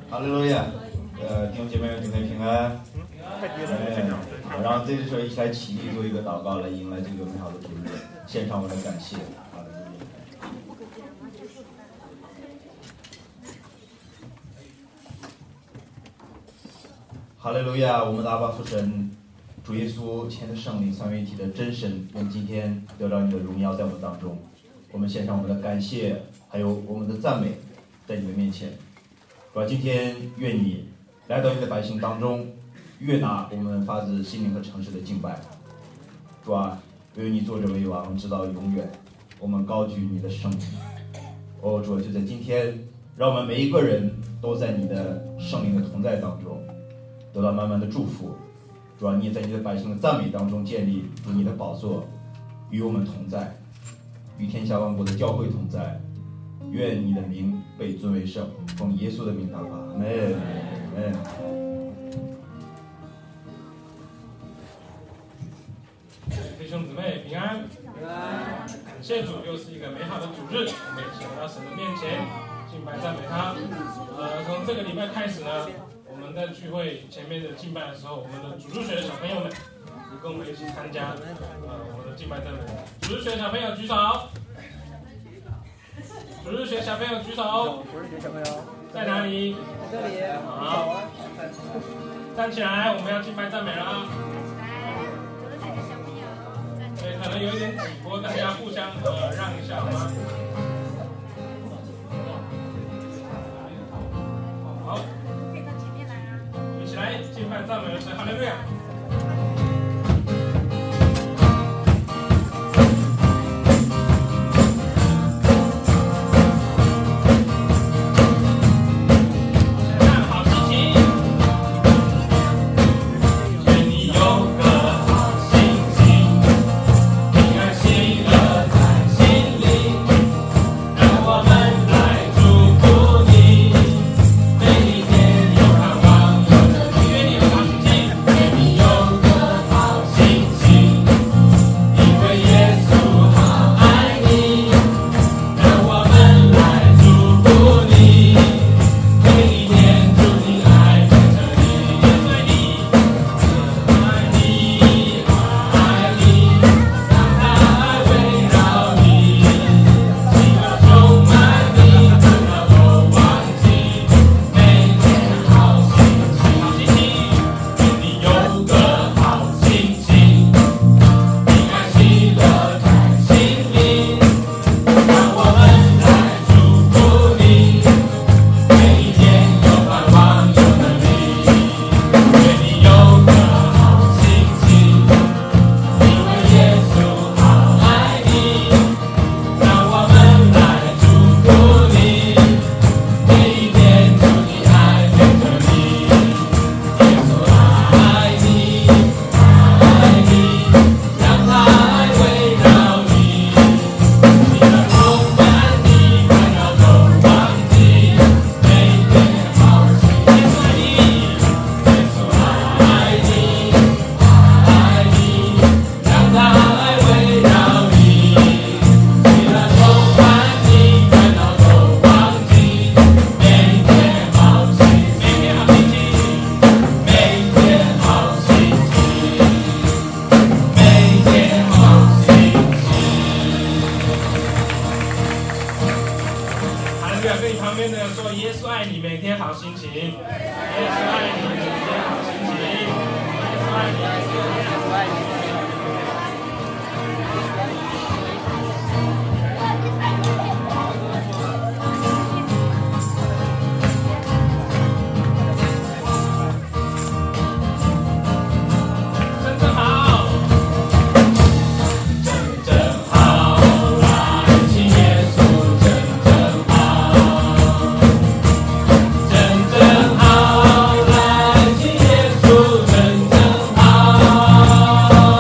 哈利路亚！弟兄姐妹们，祝您平安。然后这个时候一起来起立做一个祷告，来迎来这个美好的主日，献上我的感谢。哈利路亚！哈利路亚！我们的阿爸父神，主耶稣亲爱的圣灵三位一体的真神，我们今天得到你的荣耀在我们当中，我们献上我们的感谢，还有我们的赞美，在你的面前。主啊，今天愿你来到你的百姓当中，悦纳我们发自心灵和诚实的敬拜。主啊，愿你坐着为王，直到永远。我们高举你的圣名。哦，主啊，就在今天，让我们每一个人都在你的圣灵的同在当中，得到满满的祝福。主啊，你也在你的百姓的赞美当中建立主你的宝座，与我们同在，与天下万国的教会同在。愿你的名被尊为圣，奉耶稣的名祷告，阿们，阿们。 弟兄姊妹平安，感谢主，又是一个美好的主日，我们一起来到神的面前敬拜赞美他。从这个礼拜开始呢，我们在聚会前面的敬拜的时候，我们的主日学的小朋友们也跟我们一起参加我们的敬拜赞美。主日学小朋友举手。主日学小朋友举手。 主日学小朋友在哪里？ 在这里。 好，站起来，我们要敬拜赞美了。对，可能有一点挤迫，大家互相让一下好吗？好，一起来敬拜赞美的神，哈利路亚。 好。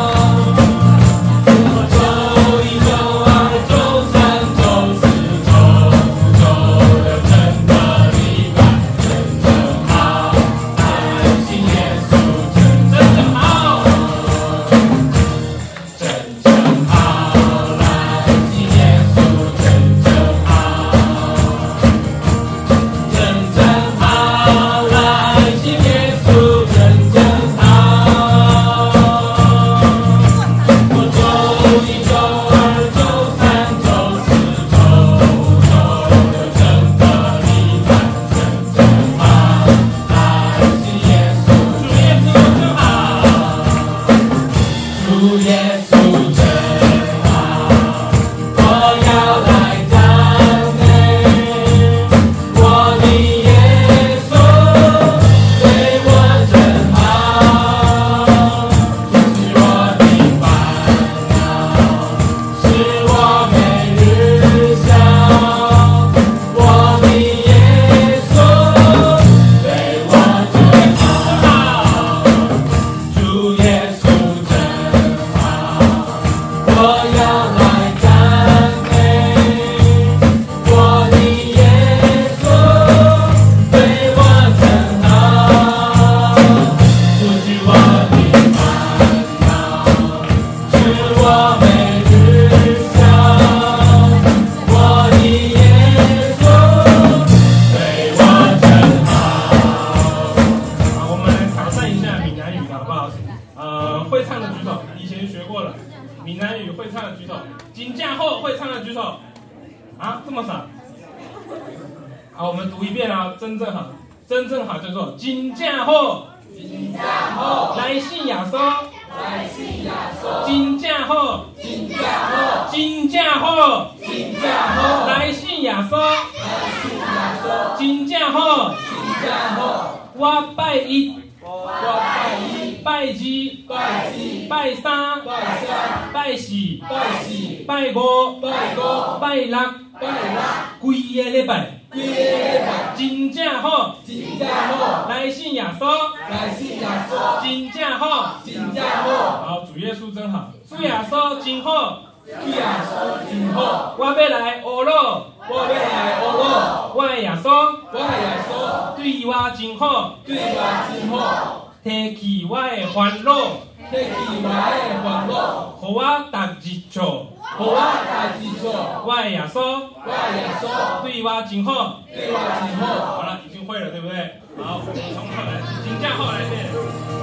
啊，这么少？好，我们读一遍啊，真正好，真正好叫做真正好， 真正好， 来信耶稣， 来信耶稣， 真正好， 真正好， 真正好， 真正好， 来信耶稣， 来信耶稣， 真正好， 真正好。 我拜一， 我拜一， 拜二， 拜二， 拜三， 拜三， 拜四， 拜四， 拜五， 拜五， 拜六， 拜六， 规个礼拜， 规个礼拜， 真正好， 真正好， 来信耶稣， 来信耶稣， 真正好。 真正好， 好，主耶稣真好，主耶稣真好， 主耶稣真好。 我要来学咯， 我要来学咯， 我的耶稣我的耶稣对我真好， 对我真好， 提起我的烦恼， 提起我的烦恼， 互我逐日做， 互我家己做。 我的耶稣我的耶稣对我真好。 对我真好。 好了，已经会了，对不对？好，我们从后来，请假后来一遍。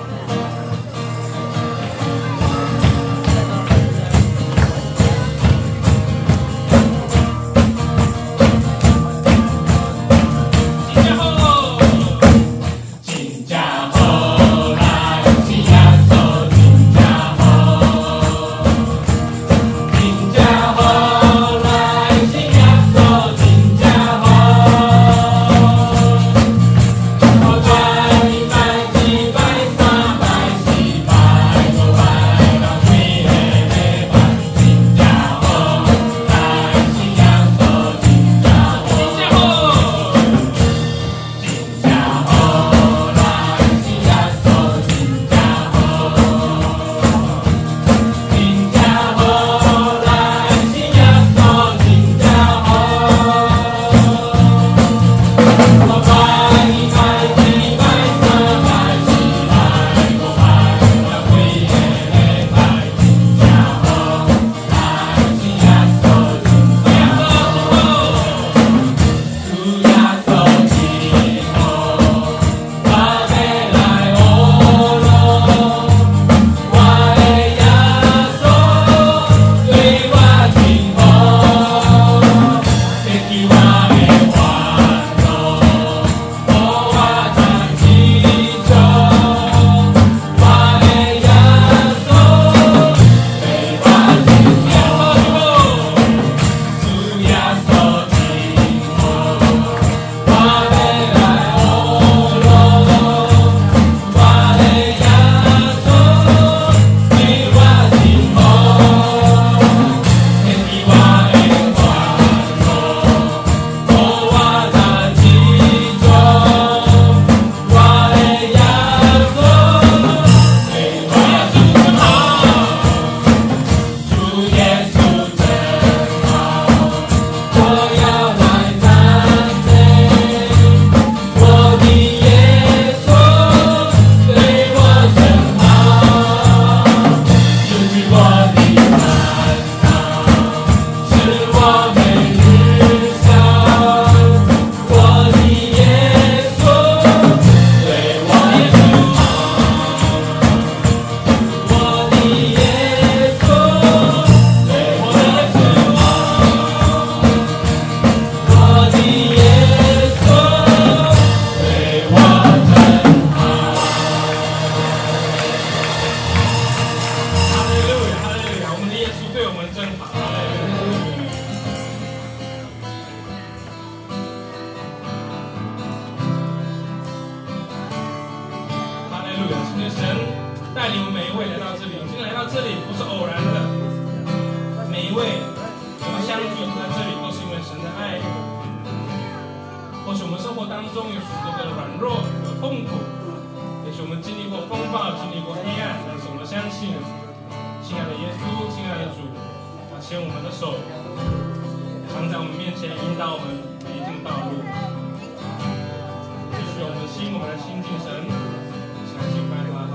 带领我们每一位来到这里。今天来到这里不是偶然的，每一位我们相聚在这里都是因为神的爱。或许我们生活当中有许多的软弱、有痛苦，也许我们经历过风暴、经历过黑暗，但是我们相信，亲爱的耶稣，亲爱的主，他牵我们的手，常在我们面前引导我们每一条道路。继续我们的心，我们来亲近神，相信拜他。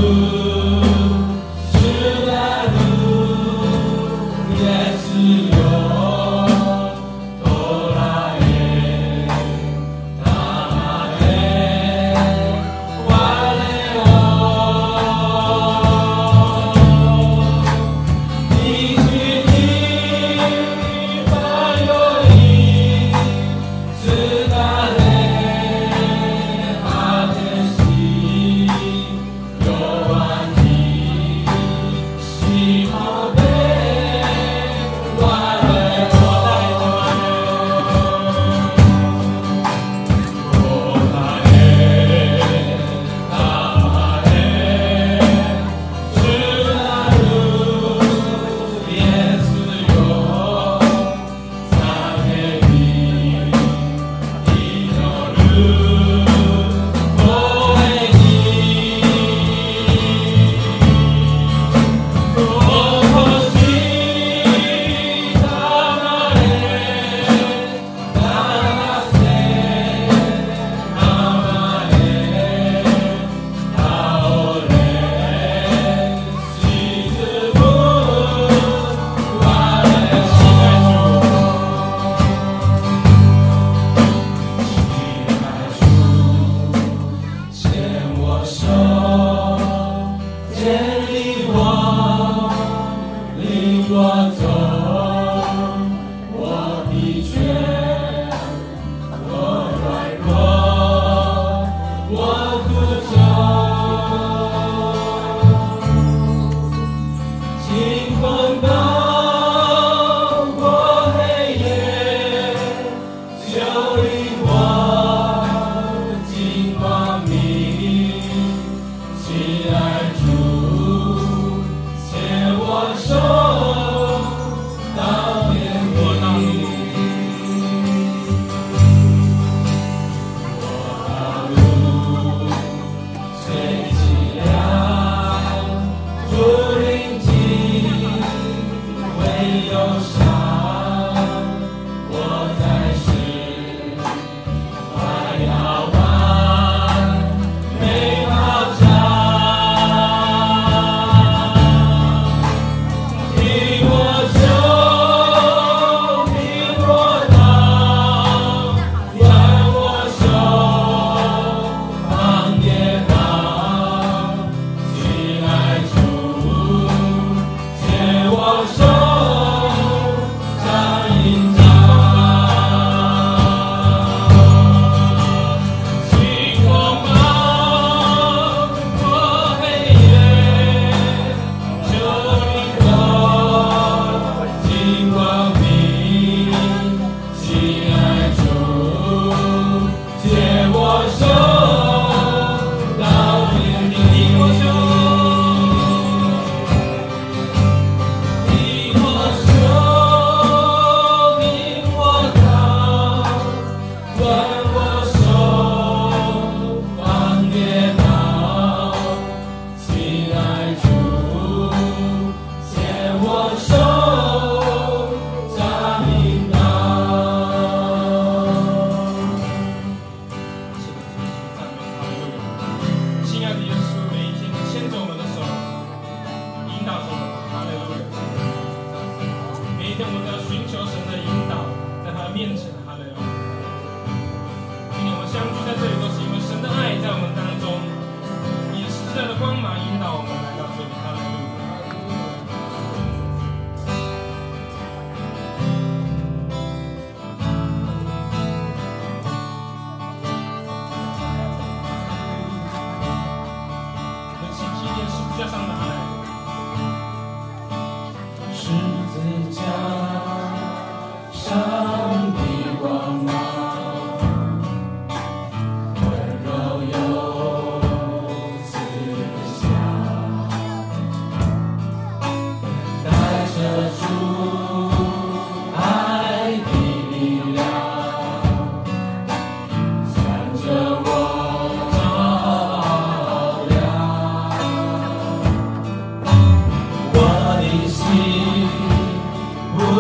我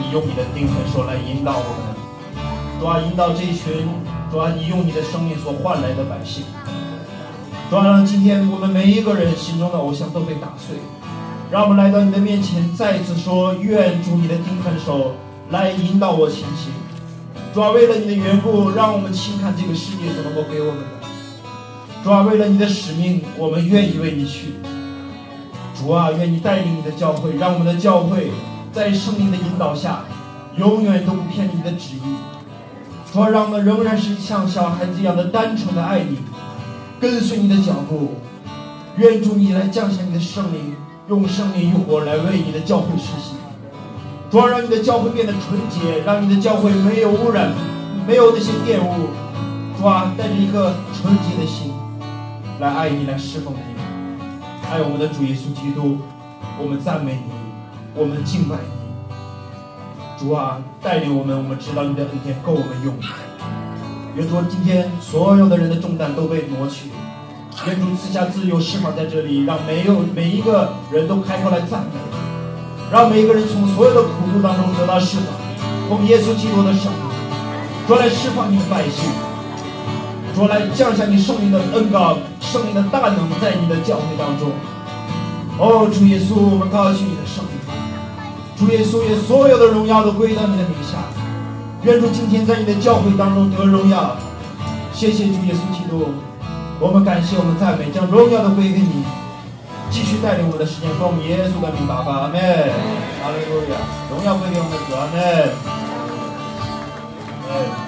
你用你的灵魂手来引导我们，主啊，引导这一群，主啊，你用你的生命所换来的百姓，主啊，让今天我们每一个人心中的偶像都被打碎，让我们来到你的面前，再一次说，愿主你的灵魂手来引导我前行。主啊，为了你的缘故，让我们轻看这个世界所能够给我们的。主啊，为了你的使命，我们愿意为你去。主啊，愿你带领你的教会，让我们的教会在圣灵的引导下，永远都不偏离你的旨意。主啊，让我们仍然是像小孩子一样的单纯的爱你，跟随你的脚步。愿主你来降下你的圣灵，用圣灵与火来为你的教会施行。主啊，让你的教会变得纯洁，让你的教会没有污染，没有那些玷污。主啊，带着一颗纯洁的心来爱你，来侍奉你，爱我们的主耶稣基督。我们赞美你，我们敬拜你。主啊，带领我们，我们知道你的恩典够我们用。愿主今天所有的人的重担都被挪去，愿主赐下自由释放在这里，让每一个人都开口来赞美，让每一个人从所有的苦毒当中得到释放，奉耶稣基督的圣名，主来释放你的百姓，主来降下你圣灵的恩膏，圣灵的大能在你的教会当中。哦，主耶稣，我们高举你的圣名，主耶稣，也所有的荣耀都归到你的名下。愿主今天在你的教会当中得荣耀。谢谢主耶稣基督，我们感谢，我们赞美，将荣耀都归给你，继续带领我们的时间，奉耶稣的名祷告，阿们。哈利路亚，荣耀归给我们的主，阿们。